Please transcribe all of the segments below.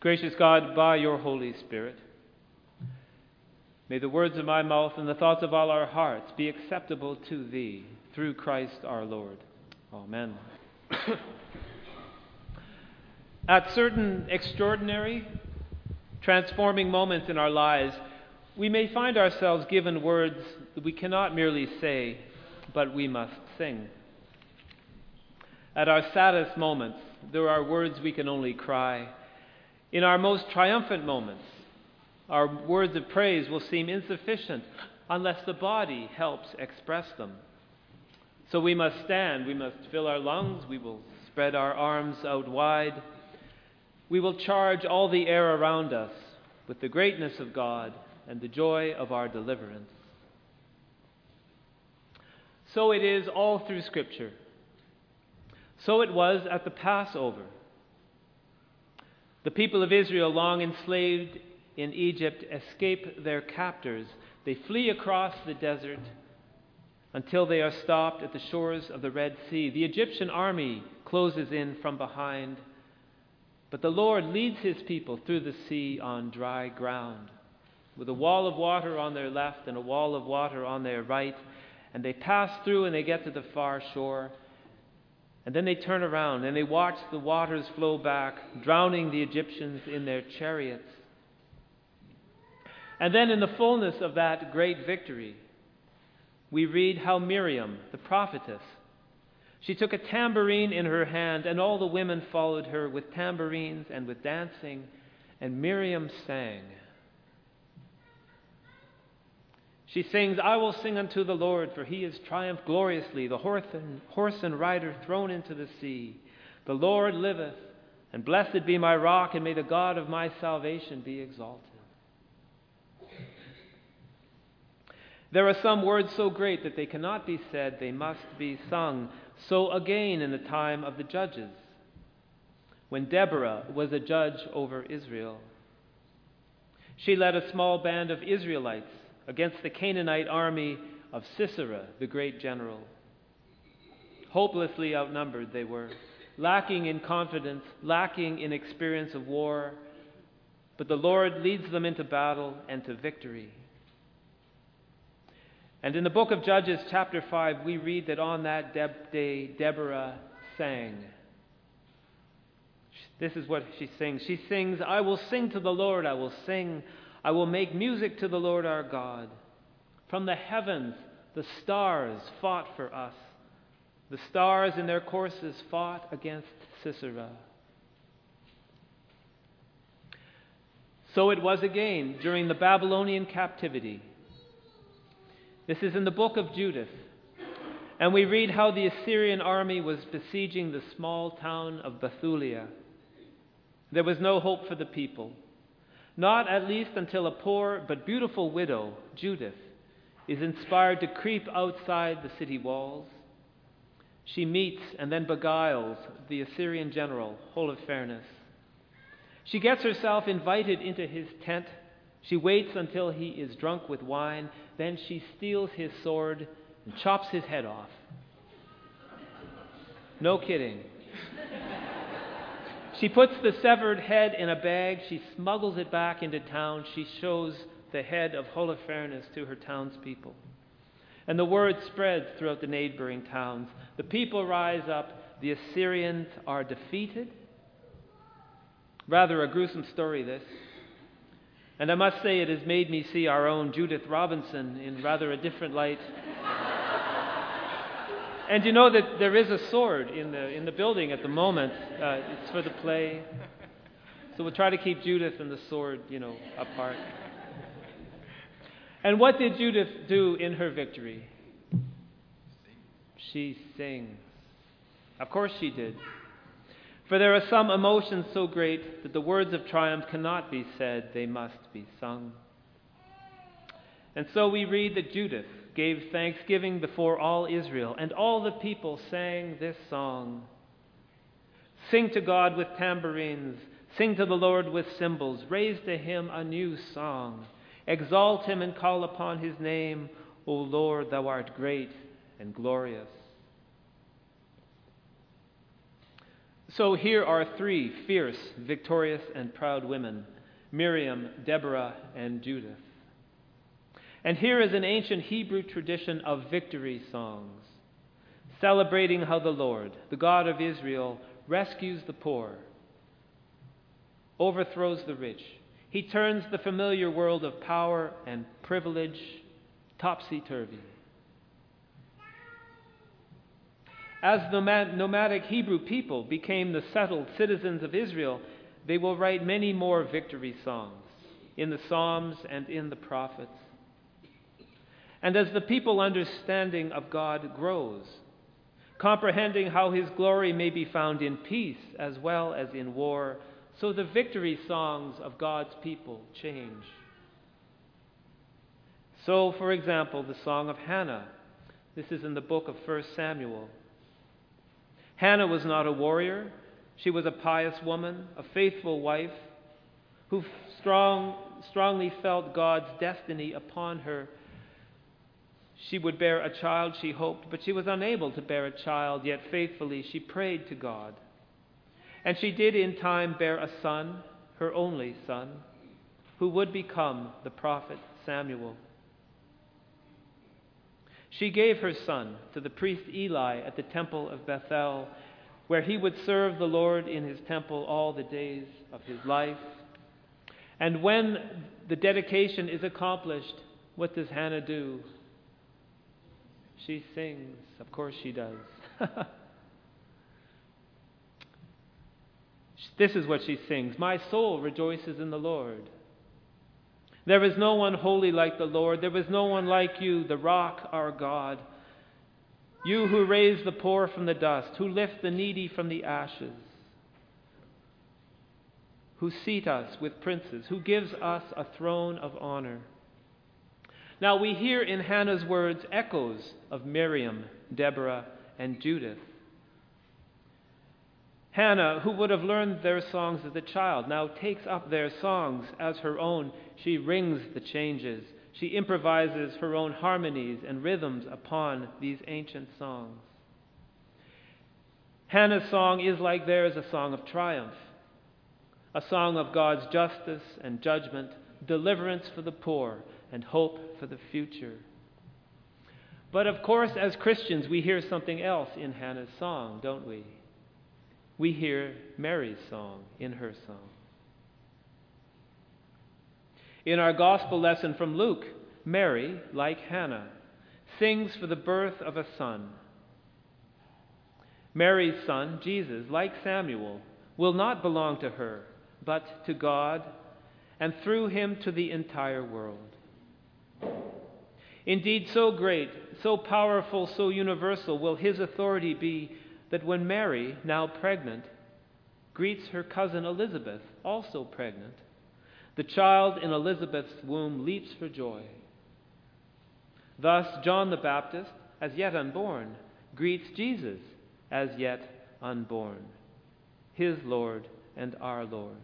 Gracious God, by your Holy Spirit, may the words of my mouth and the thoughts of all our hearts be acceptable to thee, through Christ our Lord. Amen. At certain extraordinary, transforming moments in our lives, we may find ourselves given words that we cannot merely say, but we must sing. At our saddest moments, there are words we can only cry. In our most triumphant moments, our words of praise will seem insufficient unless the body helps express them. So we must stand, we must fill our lungs, we will spread our arms out wide. We will charge all the air around us with the greatness of God and the joy of our deliverance. So it is all through Scripture. So it was at the Passover. The people of Israel, long enslaved in Egypt, escape their captors. They flee across the desert until they are stopped at the shores of the Red Sea. The Egyptian army closes in from behind, but the Lord leads his people through the sea on dry ground, with a wall of water on their left and a wall of water on their right, and they pass through and they get to the far shore. And then they turn around and they watch the waters flow back, drowning the Egyptians in their chariots. And then in the fullness of that great victory, we read how Miriam, the prophetess, she took a tambourine in her hand, and all the women followed her with tambourines and with dancing, and Miriam sang. She sings, "I will sing unto the Lord, for he has triumphed gloriously, the horse and rider thrown into the sea. The Lord liveth, and blessed be my rock, and may the God of my salvation be exalted." There are some words so great that they cannot be said, they must be sung. So again in the time of the judges, when Deborah was a judge over Israel. She led a small band of Israelites against the Canaanite army of Sisera, the great general. Hopelessly outnumbered they were, lacking in confidence, lacking in experience of war, but the Lord leads them into battle and to victory. And in the book of Judges, chapter 5, we read that on that day, Deborah sang. This is what she sings. She sings, "I will sing to the Lord, I will sing. I will make music to the Lord our God. From the heavens, the stars fought for us. The stars in their courses fought against Sisera." So it was again during the Babylonian captivity. This is in the book of Judith. And we read how the Assyrian army was besieging the small town of Bethulia. There was no hope for the people. Not at least until a poor but beautiful widow, Judith, is inspired to creep outside the city walls. She meets and then beguiles the Assyrian general, Holofernes. She gets herself invited into his tent. She waits until he is drunk with wine. Then she steals his sword and chops his head off. No kidding. She puts the severed head in a bag. She smuggles it back into town. She shows the head of Holofernes to her townspeople. And the word spreads throughout the neighboring towns. The people rise up. The Assyrians are defeated. Rather a gruesome story, this. And I must say it has made me see our own Judith Robinson in rather a different light. And you know that there is a sword in the building at the moment. It's for the play. So we'll try to keep Judith and the sword, apart. And what did Judith do in her victory? She sings. Of course she did. For there are some emotions so great that the words of triumph cannot be said, they must be sung. And so we read that Judith gave thanksgiving before all Israel, and all the people sang this song. Sing to God with tambourines, sing to the Lord with cymbals, raise to him a new song. Exalt him and call upon his name, O Lord, thou art great and glorious. So here are three fierce, victorious, and proud women, Miriam, Deborah, and Judith. And here is an ancient Hebrew tradition of victory songs, celebrating how the Lord, the God of Israel, rescues the poor, overthrows the rich. He turns the familiar world of power and privilege topsy-turvy. As the nomadic Hebrew people became the settled citizens of Israel, they will write many more victory songs in the Psalms and in the prophets. And as the people's understanding of God grows, comprehending how his glory may be found in peace as well as in war, so the victory songs of God's people change. So, for example, the Song of Hannah. This is in the book of 1 Samuel. Hannah was not a warrior. She was a pious woman, a faithful wife, who strongly felt God's destiny upon her. She would bear a child, she hoped, but she was unable to bear a child, yet faithfully she prayed to God. And she did in time bear a son, her only son, who would become the prophet Samuel. She gave her son to the priest Eli at the temple of Bethel, where he would serve the Lord in his temple all the days of his life. And when the dedication is accomplished, what does Hannah do? She sings. Of course she does. This is what she sings. My soul rejoices in the Lord. There is no one holy like the Lord. There is no one like you, the rock, our God. You who raise the poor from the dust, who lift the needy from the ashes, who seat us with princes, who gives us a throne of honor. Now we hear in Hannah's words echoes of Miriam, Deborah, and Judith. Hannah, who would have learned their songs as a child, now takes up their songs as her own. She rings the changes. She improvises her own harmonies and rhythms upon these ancient songs. Hannah's song is, like theirs, a song of triumph, a song of God's justice and judgment, deliverance for the poor, and hope for the future. But of course, as Christians, we hear something else in Hannah's song, don't we? We hear Mary's song in her song. In our gospel lesson from Luke, Mary, like Hannah, sings for the birth of a son. Mary's son, Jesus, like Samuel, will not belong to her, but to God, and through him to the entire world. Indeed, so great, so powerful, so universal will his authority be that when Mary, now pregnant, greets her cousin Elizabeth, also pregnant, the child in Elizabeth's womb leaps for joy. Thus, John the Baptist, as yet unborn, greets Jesus, as yet unborn, his Lord and our Lord.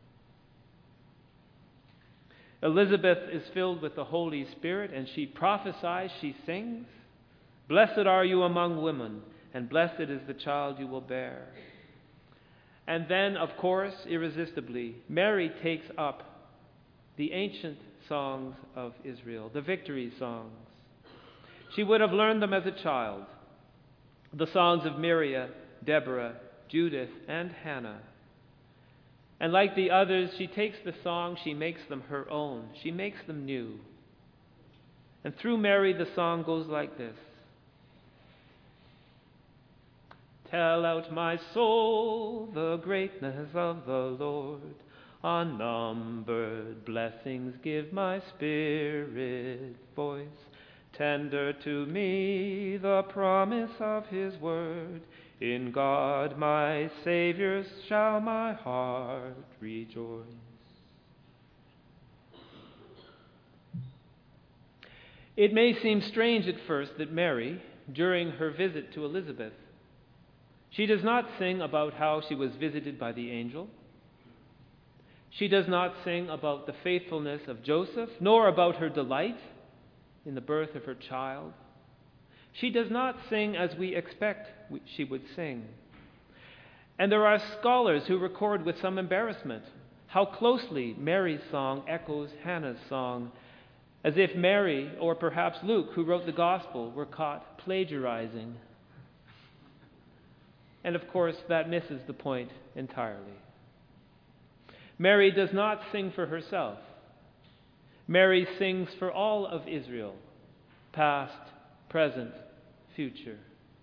Elizabeth is filled with the Holy Spirit, and she prophesies, she sings, "Blessed are you among women, and blessed is the child you will bear." And then, of course, irresistibly, Mary takes up the ancient songs of Israel, the victory songs. She would have learned them as a child, the songs of Miriam, Deborah, Judith, and Hannah. And like the others, she takes the song, she makes them her own. She makes them new. And through Mary, the song goes like this. Tell out, my soul, the greatness of the Lord. Unnumbered blessings give my spirit voice. Tender to me the promise of his word. In God my Savior shall my heart rejoice. It may seem strange at first that Mary, during her visit to Elizabeth, she does not sing about how she was visited by the angel. She does not sing about the faithfulness of Joseph, nor about her delight in the birth of her child. She does not sing as we expect she would sing. And there are scholars who record with some embarrassment how closely Mary's song echoes Hannah's song, as if Mary, or perhaps Luke, who wrote the Gospel, were caught plagiarizing. And of course, that misses the point entirely. Mary does not sing for herself. Mary sings for all of Israel, past, present, future.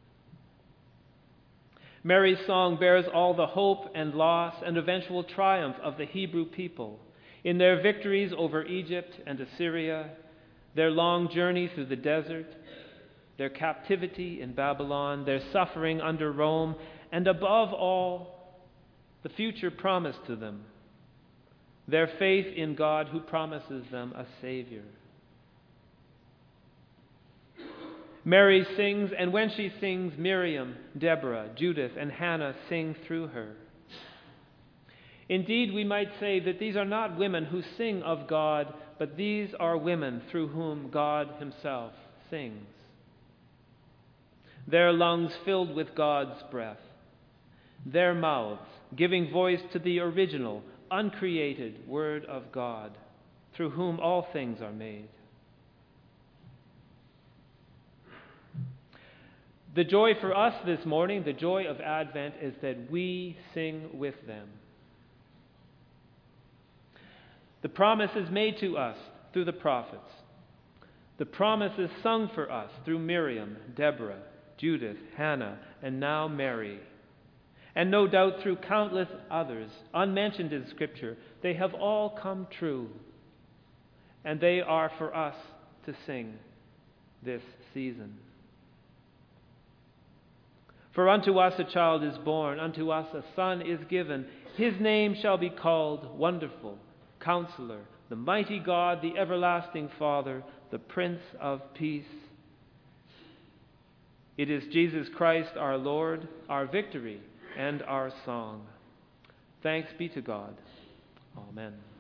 Mary's song bears all the hope and loss and eventual triumph of the Hebrew people in their victories over Egypt and Assyria, their long journey through the desert, their captivity in Babylon, their suffering under Rome, and above all, the future promise to them, their faith in God who promises them a Savior. Mary sings, and when she sings, Miriam, Deborah, Judith, and Hannah sing through her. Indeed, we might say that these are not women who sing of God, but these are women through whom God himself sings. Their lungs filled with God's breath, their mouths giving voice to the original, uncreated Word of God, through whom all things are made. The joy for us this morning, the joy of Advent, is that we sing with them. The promise is made to us through the prophets. The promise is sung for us through Miriam, Deborah, Judith, Hannah, and now Mary. And no doubt through countless others, unmentioned in Scripture, they have all come true. And they are for us to sing this season. For unto us a child is born, unto us a son is given. His name shall be called Wonderful, Counselor, the Mighty God, the Everlasting Father, the Prince of Peace. It is Jesus Christ our Lord, our victory, and our song. Thanks be to God. Amen.